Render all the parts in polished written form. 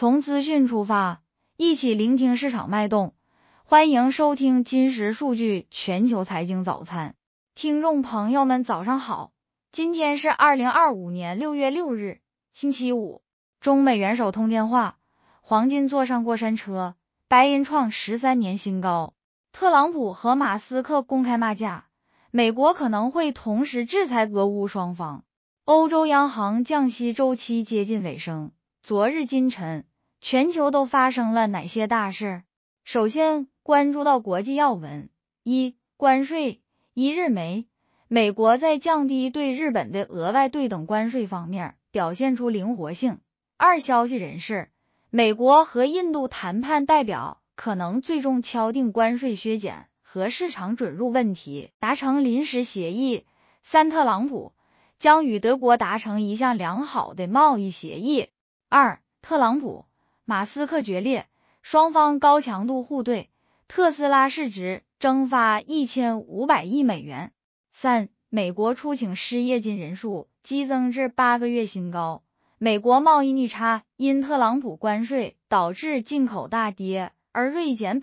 从资讯出发，一起聆听市场脉动。欢迎收听金石数据全球财经早餐。听众朋友们早上好，今天是2025年6月6日，星期五。中美元首通电话，黄金坐上过山车，白银创13年新高。特朗普和马斯克公开骂架，美国可能会同时制裁俄乌双方。欧洲央行降息周期接近尾声，昨日今晨，全球都发生了哪些大事？首先关注到国际要闻：一、关税。一日媒，美国在降低对日本的额外对等关税方面表现出灵活性。二、消息人士，美国和印度谈判代表可能最终敲定关税削减和市场准入问题，达成临时协议。三、特朗普将与德国达成一项良好的贸易协议。二、特朗普、马斯克决裂，双方高强度互怼，特斯拉市值蒸发1500亿美元。三、美国出请失业金人数激增至8个月新高。美国贸易逆差因特朗普关税导致进口大跌而锐减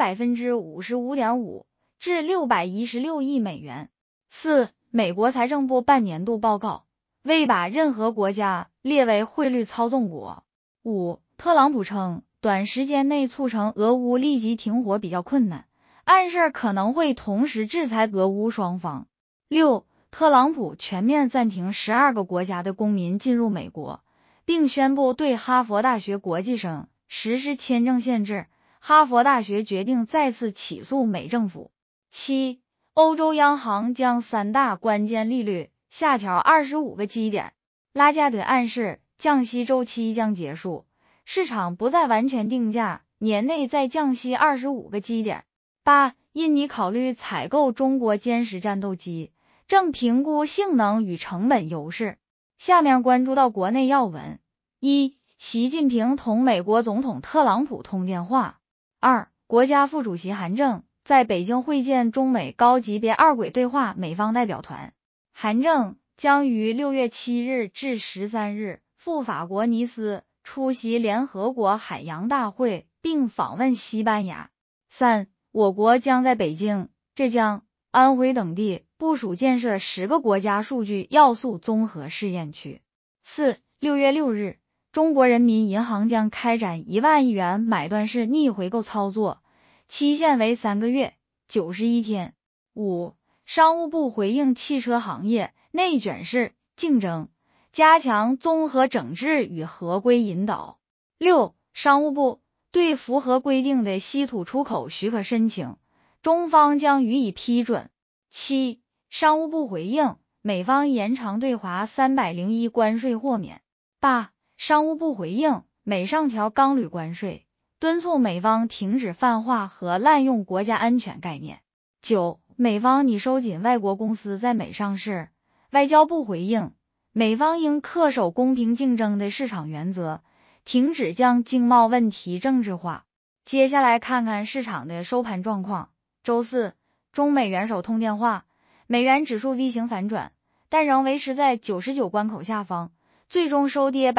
55.5% 至616亿美元。四、美国财政部半年度报告未把任何国家列为汇率操纵国。五、特朗普称短时间内促成俄乌立即停火比较困难，暗示可能会同时制裁俄乌双方。六、特朗普全面暂停12个国家的公民进入美国，并宣布对哈佛大学国际生实施签证限制，哈佛大学决定再次起诉美政府。七、欧洲央行将3大关键利率下调25个基点，拉加德暗示降息周期将结束，市场不再完全定价年内再降息25个基点。八、印尼考虑采购中国歼十战斗机，正评估性能与成本优势。下面关注到国内要闻：一、习近平同美国总统特朗普通电话。二、国家副主席韩正在北京会见中美高级别二轨对话美方代表团。韩正将于6月7日至13日赴法国尼斯出席联合国海洋大会，并访问西班牙。三、我国将在北京、浙江、安徽等地部署建设10个国家数据要素综合试验区。四、6月6日，中国人民银行将开展1万亿元买断式逆回购操作，期限为3个月，91天。五、商务部回应汽车行业内卷式竞争，加强综合整治与合规引导。六、商务部对符合规定的稀土出口许可申请，中方将予以批准。七、商务部回应美方延长对华301关税豁免。八、商务部回应美上调钢铝关税，敦促美方停止泛化和滥用国家安全概念。九、美方拟收紧外国公司在美上市，外交部回应美方应恪守公平竞争的市场原则，停止将经贸问题政治化。接下来看看市场的收盘状况。周四，中美元首通电话，美元指数 V 型反转，但仍维持在99关口下方，最终收跌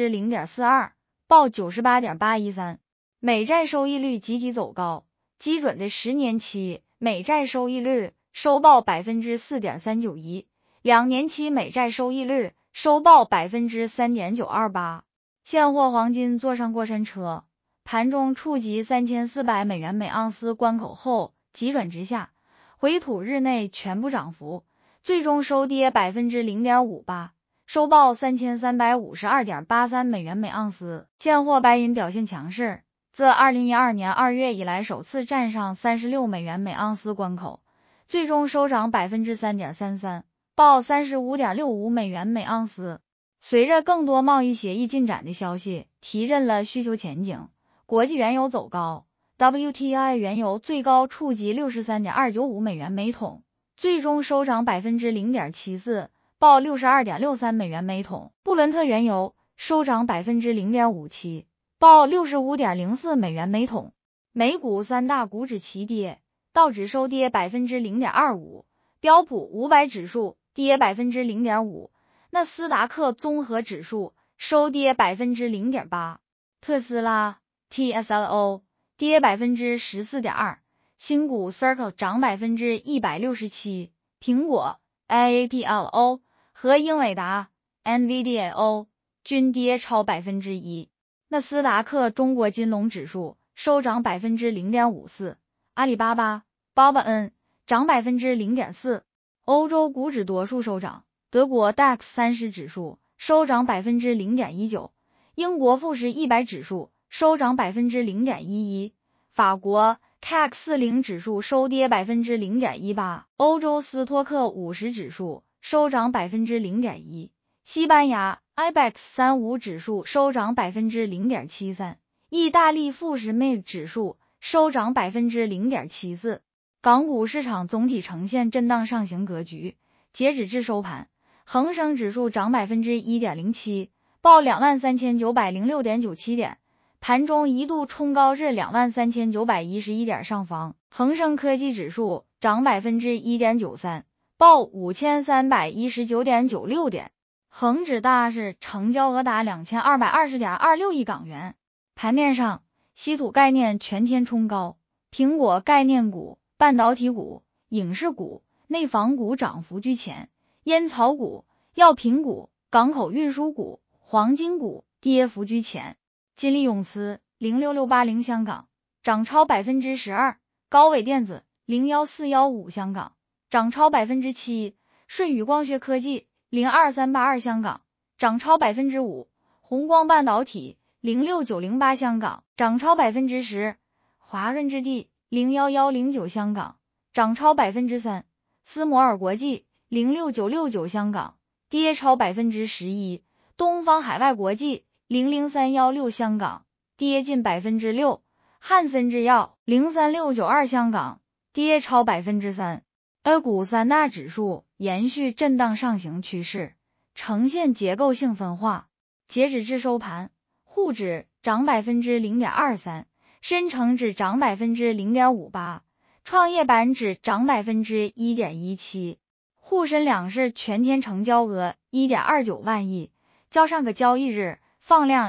0.42%， 报 98.813。美债收益率集体走高，基准的10年期美债收益率收报 4.391%， 2年期美债收益率收报 3.928%。现货黄金坐上过山车，盘中触及3400美元每盎司关口后急转直下，回吐日内全部涨幅，最终收跌 0.58%， 收报 3352.83 美元每盎司。现货白银表现强势，自2012年2月以来首次站上36美元每盎司关口，最终收涨 3.33%， 报 35.65 美元每盎司。随着更多贸易协议进展的消息提振了需求前景，国际原油走高， WTI 原油最高触及 63.295 美元每桶，最终收涨 0.74%， 报 62.63 美元每桶。布伦特原油收涨 0.57%， 报 65.04 美元每桶。美股三大股指齐跌，道指收跌 0.25%， 标普500指数跌 0.5%， 纳斯达克综合指数收跌 0.8%。 特斯拉 TSLO 跌 14.2%， 新股 Circle 涨 167%， 苹果 IAPLO 和英伟达 NVIDIA 均跌超 1%。 纳斯达克中国金龙指数收涨 0.54%， 阿里巴巴 BABA 涨 0.4%。 欧洲股指多数收涨，德国 DAX 30指数收涨 0.19%， 英国富时100指数收涨 0.11%， 法国 CAC 40指数收跌 0.18%， 欧洲斯托克50指数收涨 0.1%， 西班牙 IBEX 35指数收涨 0.73%， 意大利富时 MIB 指数收涨 0.74%。 港股市场总体呈现震荡上行格局，截止至收盘，恒生指数涨 1.07%， 报 23,906.97 点，盘中一度冲高至 23,911 点上方。恒生科技指数涨 1.93%， 报 5,319.96 点。恒指大市成交额达 2,220.26 亿港元。盘面上，稀土概念全天冲高，苹果概念股、半导体股、影视股、内房股涨幅居前，烟草股、药品股、港口运输股、黄金股跌幅居前。金利永磁06680香港涨超 12%， 高伟电子01415香港涨超 7%， 舜宇光学科技02382香港涨超 5%， 宏光半导体06908香港涨超 10%， 华润置地01109香港涨超 3%， 斯摩尔国际06969香港跌超 11%， 东方海外国际00316香港跌近 6%， 汉森制药03692香港跌超 3%。 A 股三大指数延续震荡上行趋势，呈现结构性分化。截止至收盘，沪指涨 0.23%， 深成指涨 0.58%， 创业板指涨 1.17%。 沪深两市全天成交额 1.29 万亿，较上个交易日放量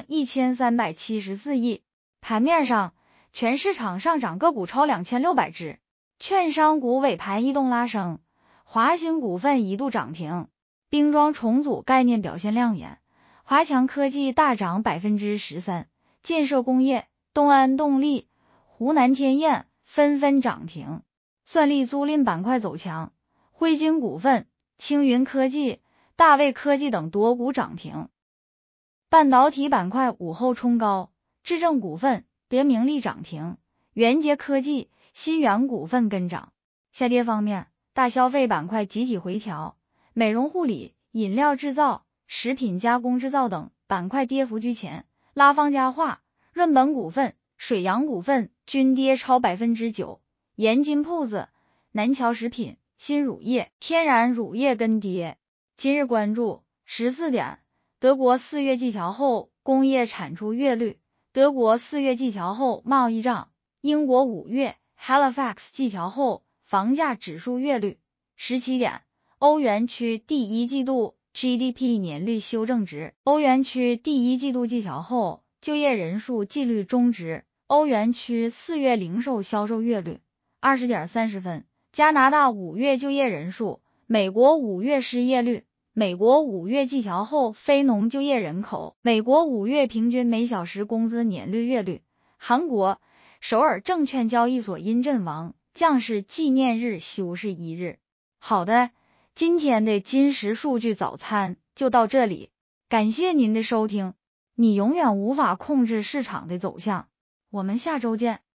1374亿。盘面上，全市场上涨个股超2600只，券商股尾盘异动拉升，华兴股份一度涨停，冰装重组概念表现亮眼，华强科技大涨 13%， 建设工业、东安动力、湖南天燕纷纷涨停。算力租赁板块走强，汇金股份、青云科技、大卫科技等多股涨停。半导体板块午后冲高，智正股份、德明利涨停，元捷科技、新源股份跟涨。下跌方面，大消费板块集体回调，美容护理、饮料制造、食品加工制造等板块跌幅居前，拉方佳化、润本股份、水阳股份均跌超 9%， 盐津铺子、南桥食品、新乳业、天然乳业跟跌。今日关注14点，德国4月季调后工业产出月率，德国4月季调后贸易账，英国5月 Halifax 季调后房价指数月率。17点，欧元区第一季度 GDP 年率修正值，欧元区第一季度季调后就业人数季率中值，欧元区4月零售销售月率。20点30分，加拿大5月就业人数，美国5月失业率，美国5月季调后非农就业人口，美国5月平均每小时工资年率月率。韩国首尔证券交易所因阵亡将士纪念日休市1日。好的，今天的金石数据早餐就到这里，感谢您的收听。你永远无法控制市场的走向，我们下周见。